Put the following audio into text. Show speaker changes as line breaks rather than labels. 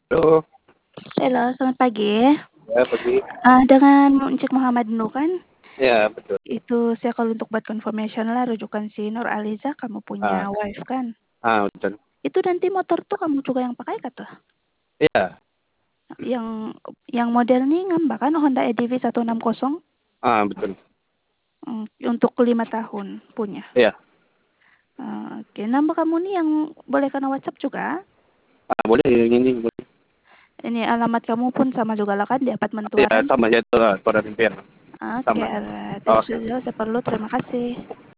Halo.
Halo, selamat pagi.
Ya, pagi.
Dengan Encik Muhammad Nu kan?
Ya, betul.
Itu saya kalau untuk buat confirmation lah rujukan si Nur Aliza kamu punya
Ah,
wife kan?
betul.
Itu nanti motor tuh kamu juga yang pakai kata?
Iya.
Yang model nih ngambak kan Honda EDV 160?
Betul.
Untuk 5 tahun punya.
Iya.
Oke, nambah kamu nih yang boleh kena WhatsApp juga?
Boleh ini boleh.
Ini alamat kamu pun sama juga lah kan di apartemen
Ya,
Tuaran?
sama aja itu lah, Tuaran Impian.
Oke,
Sama.
dari
Oke.
studio saya perlu terima kasih.